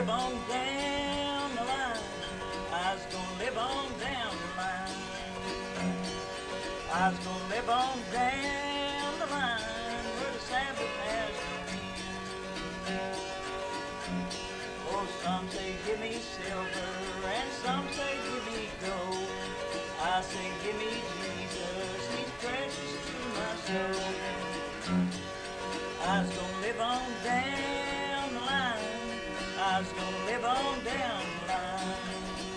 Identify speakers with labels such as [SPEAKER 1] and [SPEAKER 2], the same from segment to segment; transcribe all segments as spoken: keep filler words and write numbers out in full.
[SPEAKER 1] live on down the line. I was gonna live on down the line. I was gonna live on down the line where the Sabbath has no end. Oh, some say give me silver and some say give me gold. I say give me Jesus, he's precious to my soul. I was gonna live on down the line. I was gonna live on down the line.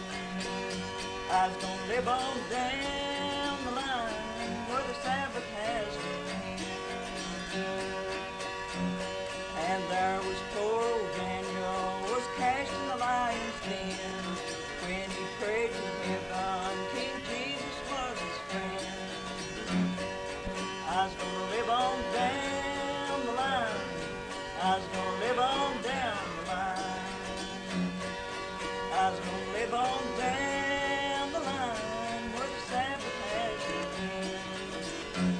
[SPEAKER 1] I was gonna live on down the line where the Sabbath has no end. And there was poor old Daniel was cast in the lion's den. When he prayed to heaven, King Jesus was his friend. I was gonna live on down the line. I was gonna live on down the line. I was gonna live on down the line where the Sabbath has no end.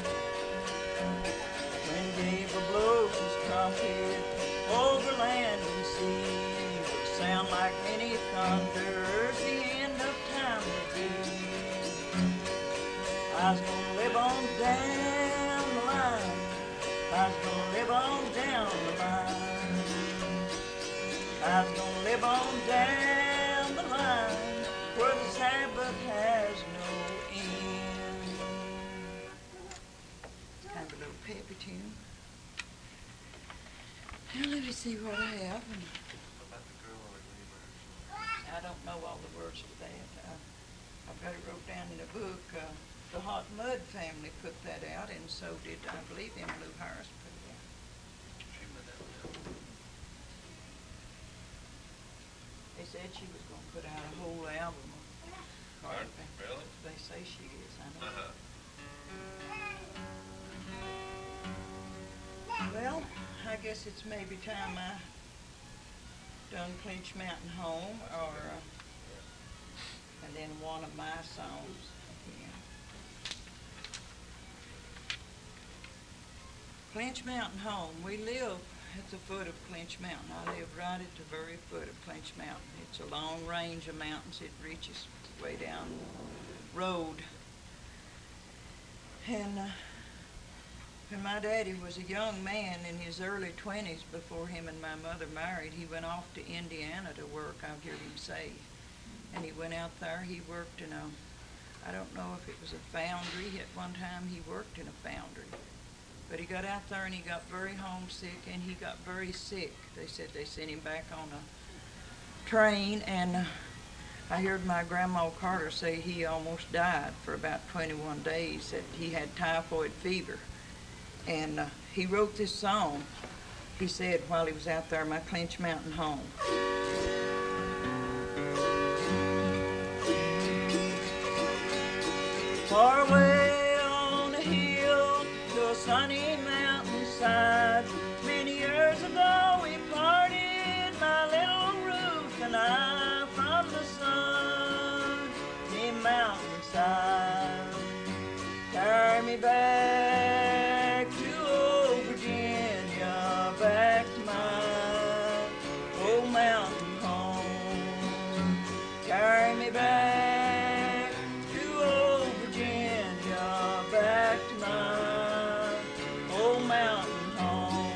[SPEAKER 1] When Gabriel blows his trumpet over land and sea, will sound like many thunders, the end of time will be. I was gonna live on down the line. I was gonna live on down the line. I was gonna live on down the line where the Sabbath has no end. Kind of a little peppy tune. Now let me see what I have. I don't know all the words to that. I, I bet it wrote down in the book. Uh, the Hot Mud family put that out, and so did, I believe, Emmylou Harris put it out. They said she was going to put out a whole album of Carter.
[SPEAKER 2] Really?
[SPEAKER 1] They say she is, I know.
[SPEAKER 2] Uh-huh.
[SPEAKER 1] Well, I guess it's maybe time I done Clinch Mountain Home, or uh, and then one of my songs. Yeah. Clinch Mountain Home. We live at the foot of Clinch Mountain. I live right at the very foot of Clinch Mountain. It's a long range of mountains. It reaches way down the road. And uh, when my daddy was a young man in his early twenties, before him and my mother married, he went off to Indiana to work, I've heard him say. And he went out there, he worked in a, I don't know if it was a foundry. At one time he worked in a foundry. But he got out there and he got very homesick and he got very sick. They said they sent him back on a train, and uh, I heard my grandma Carter say he almost died for about twenty-one days, that he had typhoid fever. And uh, he wrote this song, he said, while he was out there, my Clinch Mountain home. Far away on a hill to a sunny mountainside, many years ago we parted, my little Ruth and I, from the sunny mountainside. Carry me back to old Virginia, back to my old mountain home. Carry me back to old Virginia, back to my old mountain home.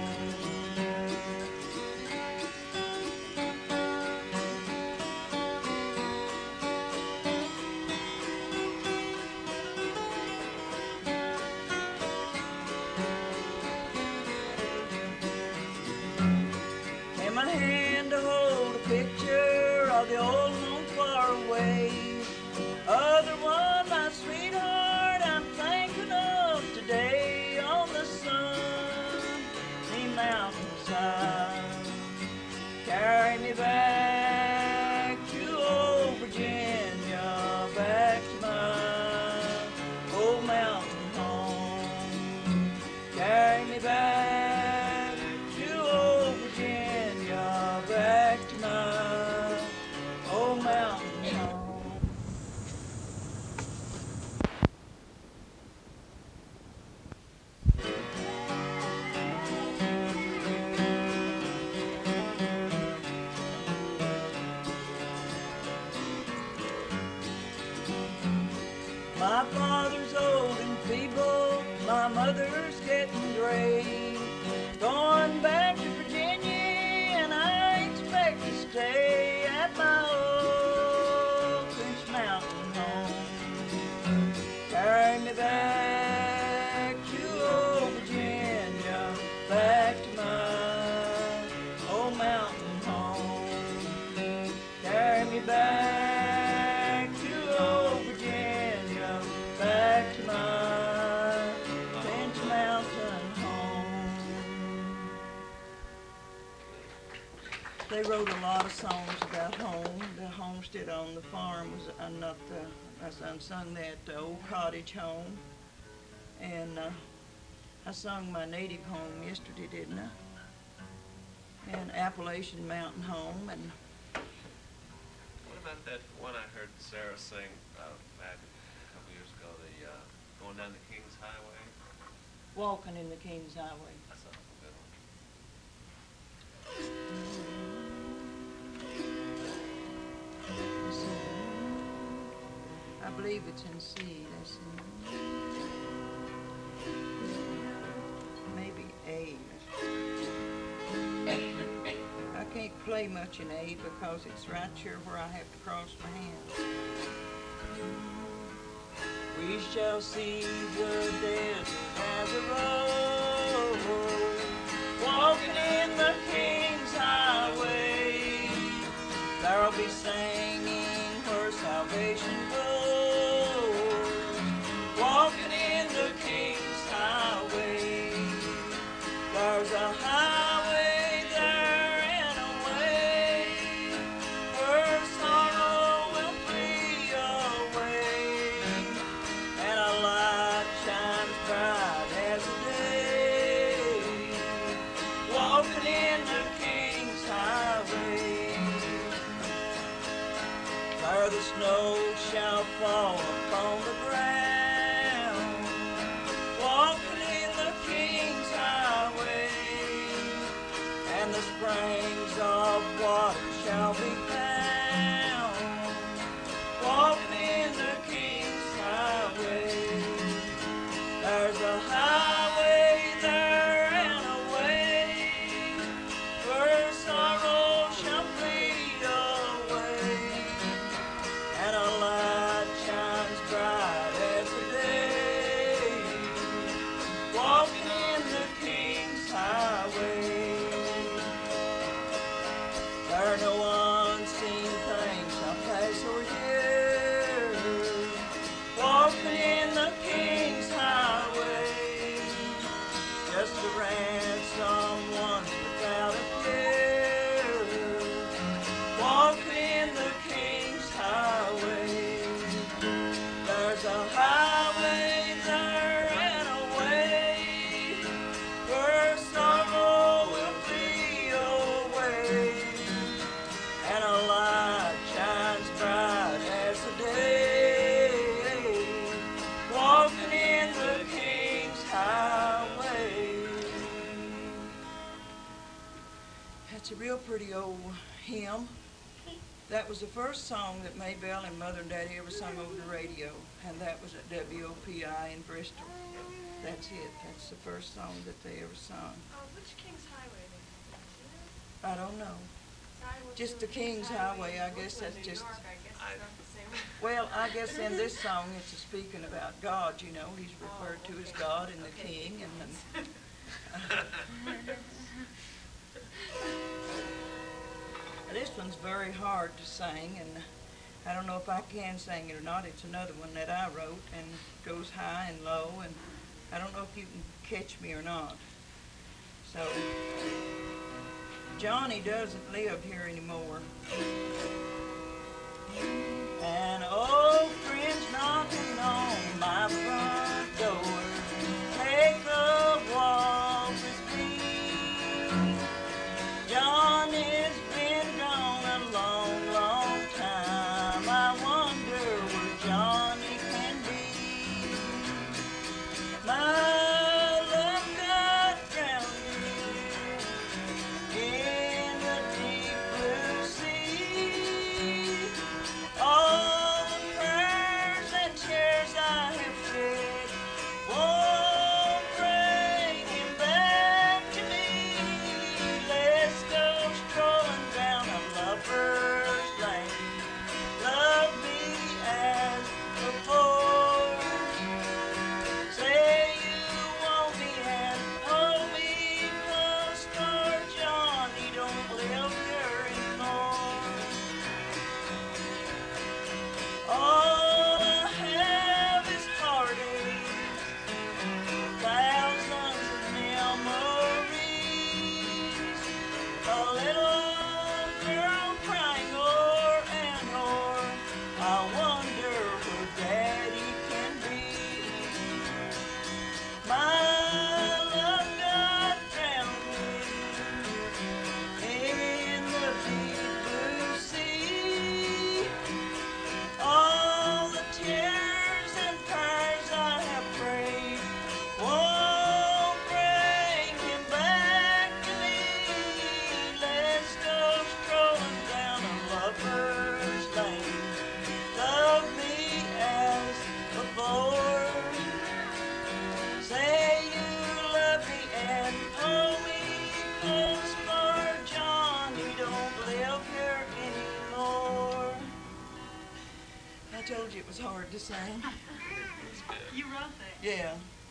[SPEAKER 1] My father's old and feeble, my mother's getting gray. Going back to Virginia, and I expect to stay at my old Finch Mountain home. Carry me back to old Virginia, back to my old mountain home. Carry me back to old Virginia, back to my Finch Mountain home. They wrote a lot of songs about home. The homestead on the farm was uh, not the, I son sung that uh, old cottage home. And uh, I sung my native home yesterday, didn't I? And Appalachian Mountain Home. And
[SPEAKER 2] what about that one I heard Sarah sing uh, back a couple years ago, the uh, Going Down the King's Highway?
[SPEAKER 1] Walking in the King's Highway.
[SPEAKER 2] That's a good one.
[SPEAKER 1] I believe it's in C. Let's see. Maybe A. I can't play much in A because it's right here where I have to cross my hands. We shall see the desert as a road, walking in the King's Highway. There'll be singing where salvation goes, walking in the King's Highway. There's a highway there and a way where sorrow will flee away, and a light shines bright as the day, walking in the King's Highway. Where the snow shall fall upon the ground, walking in the King's Highway, and the springs of water shall be found, walking in the King's Highway. There's a highway there and a way where sorrow shall flee away, and a light shines bright as the day, walking in the King's Highway. There no unseen thing shall pass or hear, walking in the King's Highway. Just a ransom once without a fear, walking in the King's Highway. There's a highway there and a way where sorrow will flee away, and a light shines bright as the day, walking in the King's Highway. That's a real pretty old hymn. That was the first song that Maybelle and Mother and Daddy ever sung over the radio, and that was at W O P I in Bristol. That's it. That's the first song that they ever sung.
[SPEAKER 3] Oh, which King's Highway?
[SPEAKER 1] I don't know. Just the King's Highway, I guess that's just... Well, I guess in this song it's a speaking about God, you know. He's referred to as God and the King, and then... This one's very hard to sing, and I don't know if I can sing it or not. It's another one that I wrote, and goes high and low, and I don't know if you can catch me or not. So, Johnny doesn't live here anymore. An old friend's knocking on my front door. Take a walk with me. Johnny's been gone a long, long time. I wonder where Johnny can be. My love got drowned in the deep blue sea. All the I wonder where Daddy can be. My love got drowned in the deep blue sea. All the tears and prayers I have prayed won't bring him back to me. Let's go strolling down a lover's lane. Love me as before. Say you love me and hold me close, for John, you don't live here anymore. I told you it was hard to sing.
[SPEAKER 2] That's good.
[SPEAKER 3] You wrote that.
[SPEAKER 1] Yeah.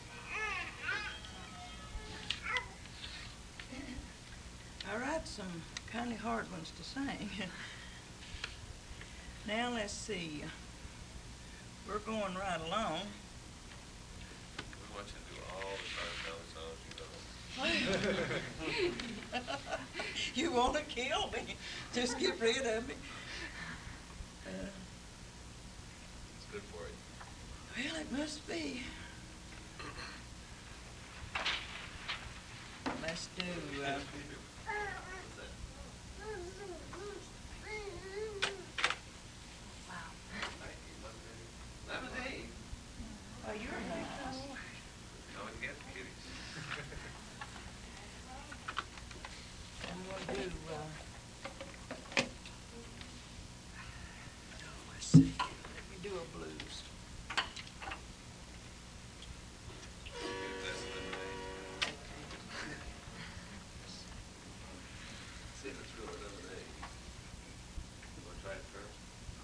[SPEAKER 1] I write some kind of hard ones to sing. Now let's see. We're going right along.
[SPEAKER 2] We want you to do all the Carter Valley songs you know.
[SPEAKER 1] You want to kill me? Just get rid of me. Uh,
[SPEAKER 2] It's good for you.
[SPEAKER 1] well, it must be. Let's do. Uh,
[SPEAKER 2] Lemonade.
[SPEAKER 1] oh, you're nice.
[SPEAKER 2] Come and get the kitties.
[SPEAKER 1] I'm gonna do. Uh, oh, let's see. Let me do a blues.
[SPEAKER 2] That's lemonade. See if it's really lemonade. You want to try it first?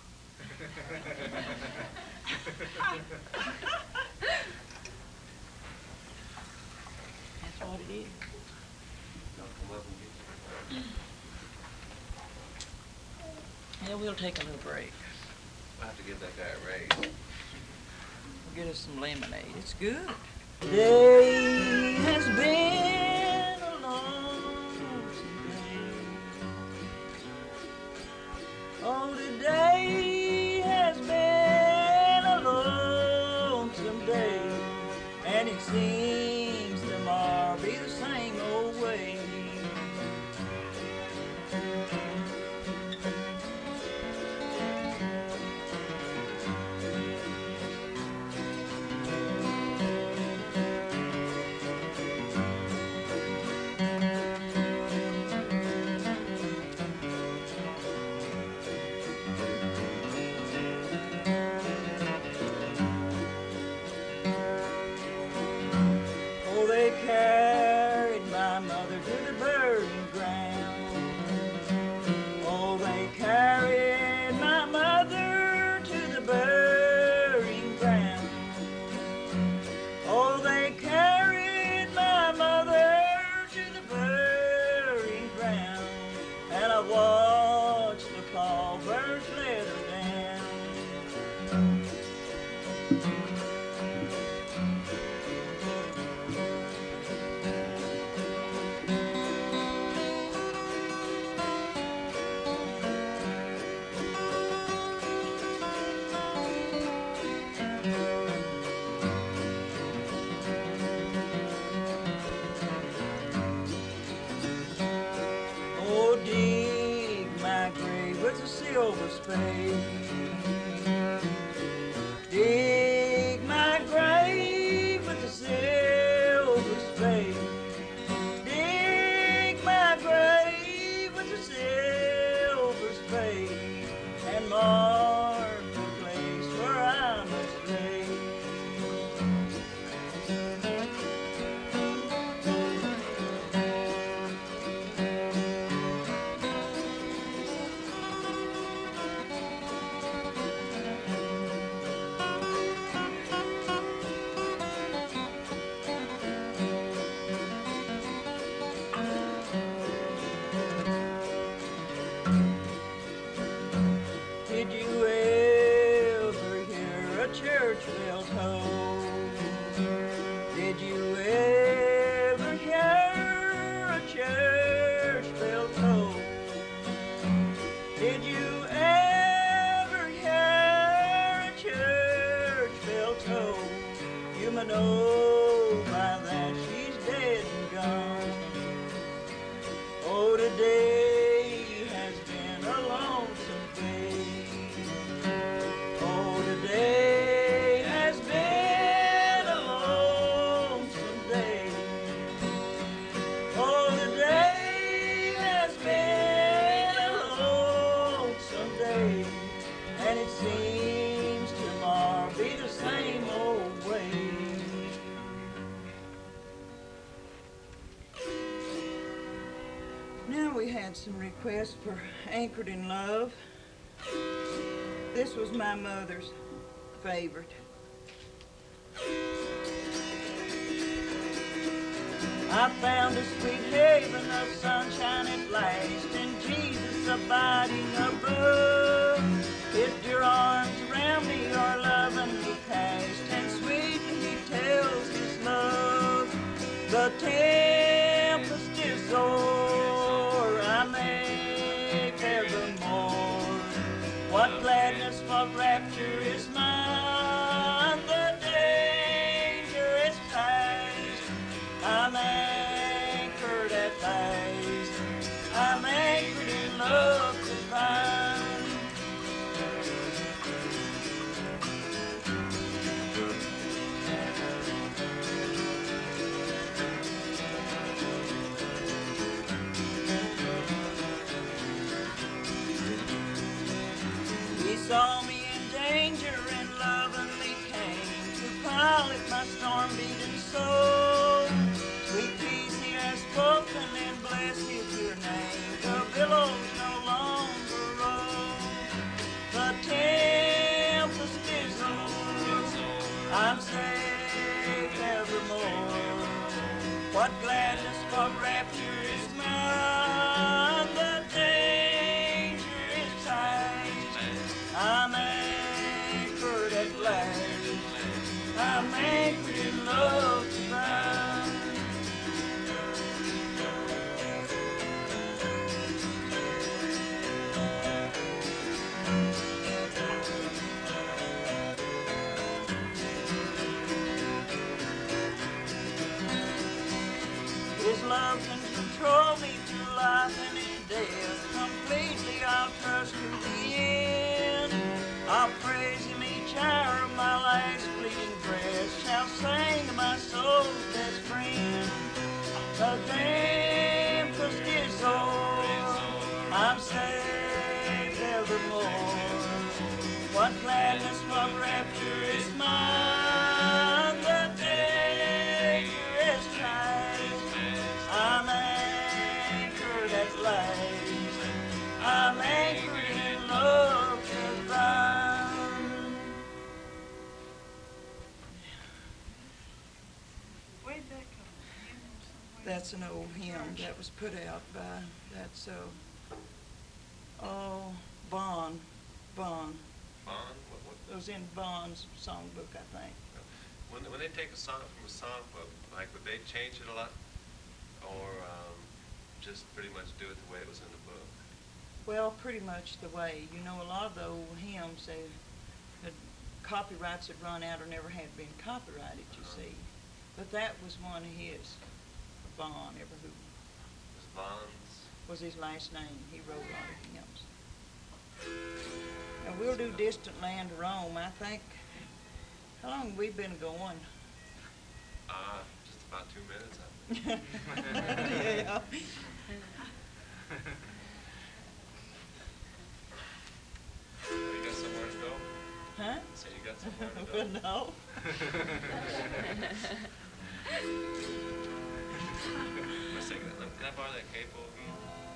[SPEAKER 1] That's what it is.
[SPEAKER 2] Don't come up and get you.
[SPEAKER 1] Yeah, we'll take a little break.
[SPEAKER 2] We'll have to give that guy a raise.
[SPEAKER 1] We'll get us some lemonade. It's good. Today has been a lonesome day. Oh, today has been a lonesome day. And it seems tomorrow be the same old way. Oh, they carried my mother to the burying ground. Oh, they carried my mother to the burying ground. Oh, they carried my mother to the burying ground. And I watched the pallbearers let her down. Oh, dig my grave with a silver spade. Dig my grave with a silver spade. Dig my grave with a silver spade. And mark the place where I must lay. Did you ever hear a church bell toll? Did you ever hear a church bell toll? Did you ever hear I know by that she's dead and gone. Oh, today has been a lonesome day. Oh, today has been a lonesome day. Oh, today has been a lonesome day. And it seems tomorrow be the same old way. Now we had some requests for Anchored in Love. This was my mother's favorite. I found a sweet haven of sunshine at last, and Jesus abiding above. If your arms around me are lovingly cast, and sweetly he tells his love, the tempest is o'er, I make evermore. What gladness, what rapture is mine, the danger is past. I'm anchored at last, I'm anchored in love divine. He saw me in danger and lovingly came to pilot my storm-beaten soul. Sweet peace he has spoken and blessed is your name. The billows no longer roll. The tempest is over. I'm safe evermore. What gladness, what rapture is mine. The danger is past. I'm anchored at last. I'm anchored in love divine. His love can control me through life and in death. Completely I'll trust to the end. I'll praise him each hour of my last fleeting breath. Shall sing to my soul's best friend. The tempest is o'er, I'm safe evermore. What gladness, what rapture is mine. The danger is past. I'm anchored at last. I'm anchored in love divine.
[SPEAKER 3] Where'd that come from? You know somewhere?
[SPEAKER 1] That's an old hymn that was put out by, that's, uh, oh, Vaughn, Vaughn.
[SPEAKER 2] Bond? What, what,
[SPEAKER 1] It was in Vaughn's songbook, I think.
[SPEAKER 2] when, when they take a song from a songbook, like, would they change it a lot? Or um, just pretty much do it the way it was in the book?
[SPEAKER 1] Well, pretty much the way, you know, a lot of the old hymns, they, the copyrights had run out or never had been copyrighted, you
[SPEAKER 2] Uh-huh.
[SPEAKER 1] see. But that was one of his, Vaughn, ever who
[SPEAKER 2] Was Bond's?
[SPEAKER 1] was his last name. He wrote a lot of hymns. And we'll do Distant Land Rome, I think. How long have we been going?
[SPEAKER 2] Uh, just about two minutes, I think.
[SPEAKER 1] Yeah.
[SPEAKER 2] Have you got somewhere to go?
[SPEAKER 1] Huh?
[SPEAKER 2] So you got somewhere to go?
[SPEAKER 1] Well, no.
[SPEAKER 2] Let's take that. Can I borrow that capo again?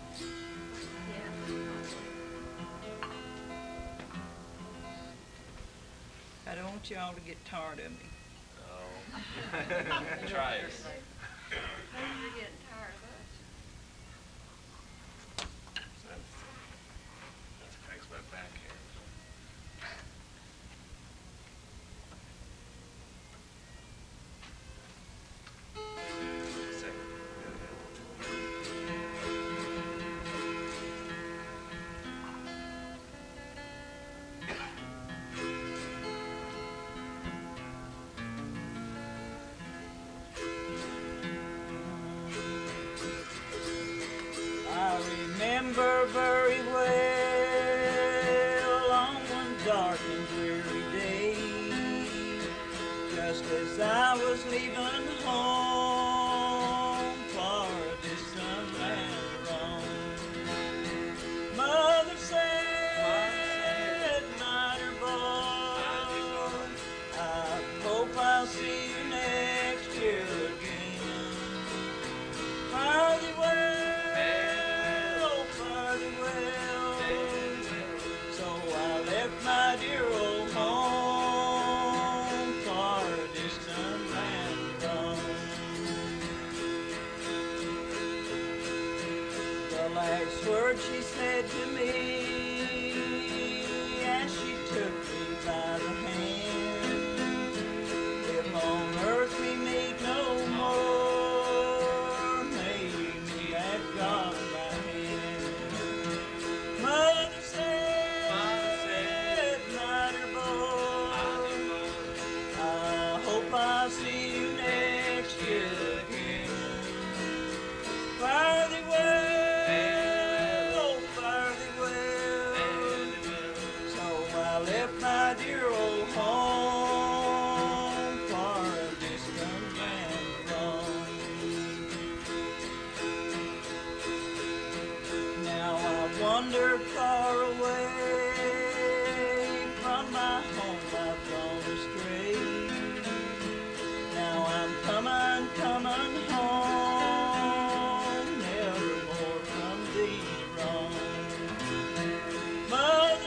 [SPEAKER 1] I don't want you all to get tired of me.
[SPEAKER 2] No. Try it.
[SPEAKER 3] Maybe you're getting tired of us.
[SPEAKER 2] That's, that affects my backhand. Second.
[SPEAKER 1] just as I was leaving home for a distant land to roam. Mother said, "Mighty boy, I hope I'll see you next year again. Fare thee well, fare thee well." So I left my dear old home for a distant land to roam. The last word she said to me as she took me by the hand, "If on earth we meet no more, may we meet at God's right hand." Mother said, "Mighty boy, I hope I'll see you next year again. Fare thee well, fare thee well." So I left my dear old home for a distant land to roam. Now I wander far away from my home, I've gone astray. Now I'm coming, coming home, never more from thee to roam. Mother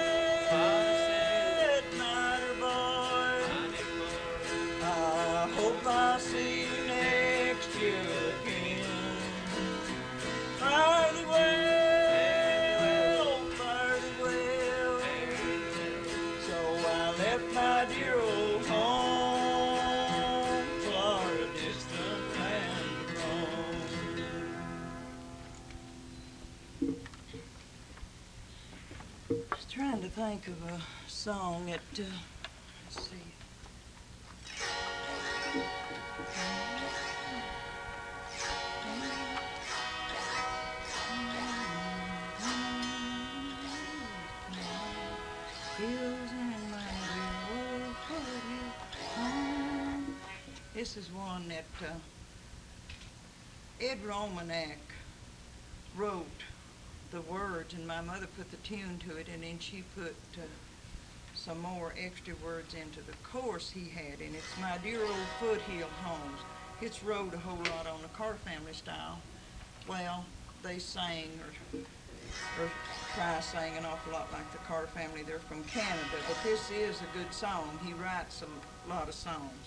[SPEAKER 1] said, "Mighty boy, I hope I'll see you next year again. Fare thee well, fare thee well." So I left my dear old home for a distant land to roam. I was trying to think of a song that, uh, let's see. Hills in my dear old foothill home. This is one that uh, Ed Romanek wrote the words, and my mother put the tune to it, and then she put uh, some more extra words into the chorus he had, and it's "My Dear Old Foothill Homes." It's wrote a whole lot on the Carter family style. Well, they sang or, or try to sing an awful lot like the Carter family. They're from Canada, but this is a good song. He writes a lot of songs.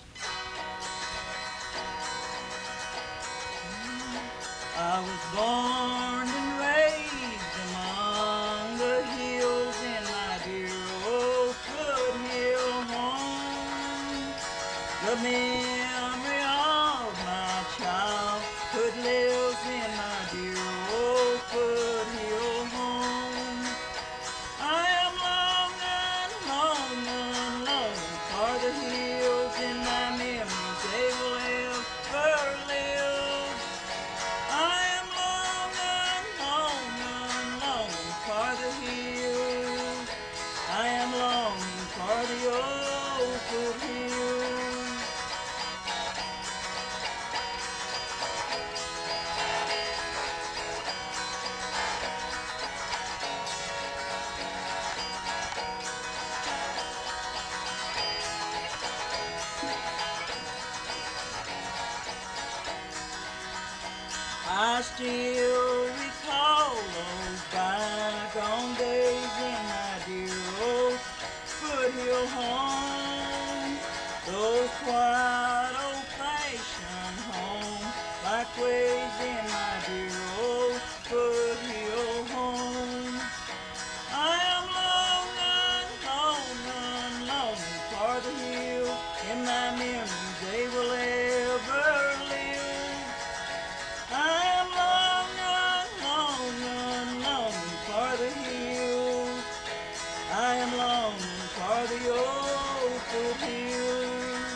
[SPEAKER 1] I was born and raised among the hills in my dear old foothill home. The memory of my childhood lives in my dear old foothill home. I am longing, longing, longing for the hills in my memories. They will ever live. I am longing, longing, longing for the hills. I am longing for the old foothills. I still recall those bygone days in my dear old foothill home. Those quiet old-fashioned home like ways in my dear old foothill home. I am longing, longing, longing for the hill in my memories. They will ever live. I am longing, longing, longing for the hills. I am longing for the old foothills.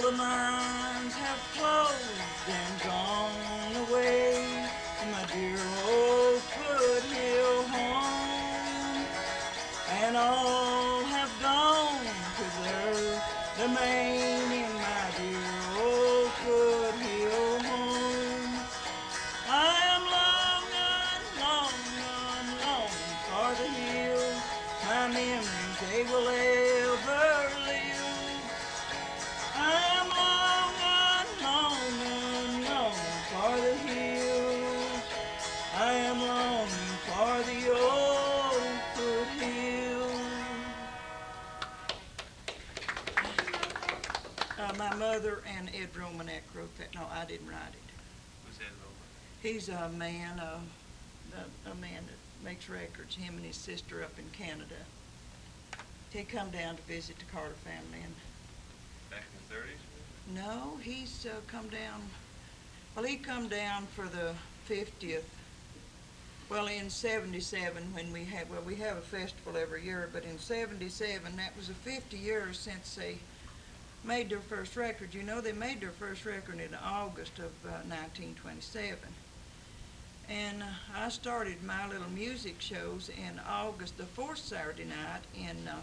[SPEAKER 1] the mines have closed and gone away from my dear old foothill home, and all have gone to their domain in my dear old foothill home. I am long gone, long gone, long for the hills. My memories, they will ever live. I am long gone, long gone, long for the hills. I am longing for the old foothills. Uh, my mother and Ed Romanek wrote that. No, I didn't write it.
[SPEAKER 2] Who's Ed Roman?
[SPEAKER 1] He's a man, uh, a, a man that makes records, him and his sister up in Canada. He come down to visit the Carter family, and
[SPEAKER 2] Back in the thirties?
[SPEAKER 1] no, he's uh, come down, well, he come down for the fiftieth, well, in seventy-seven when we had, well, we have a festival every year, but in seventy-seven, that was the fifty years since they made their first record. You know, they made their first record in August of uh, nineteen twenty-seven. And uh, I started my little music shows in August, the fourth Saturday night in uh,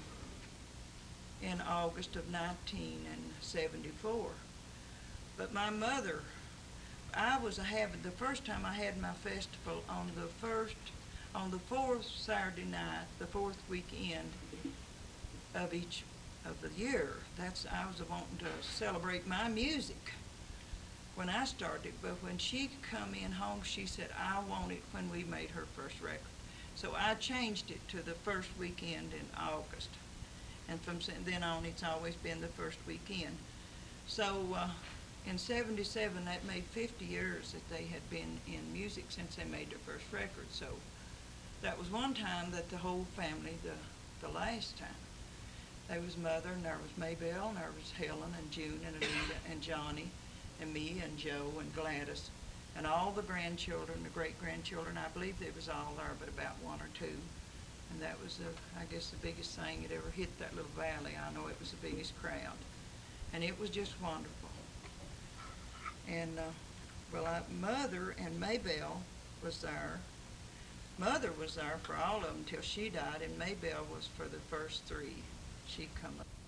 [SPEAKER 1] in August of nineteen seventy-four. But my mother, I was having, the first time I had my festival on the first, on the fourth Saturday night, the fourth weekend of each of the year. That's, I was wanting to celebrate my music when I started, but when she come in home, she said, I want it when we made her first record. So I changed it to the first weekend in August. And from then on, it's always been the first weekend. So uh, in seventy-seven, that made fifty years that they had been in music since they made their first record. So that was one time that the whole family, the, the last time, there was Mother, and there was Maybelle, and there was Helen, and June, and Anita, and Johnny, and me, and Joe, and Gladys, and all the grandchildren, the great-grandchildren. I believe there was all there, but about one or two. And that was, the, I guess, the biggest thing that ever hit that little valley. I know it was the biggest crowd. And it was just wonderful. And, uh, well, I, Mother and Maybelle was there. Mother was there for all of them till she died, and Maybelle was for the first three. She come up.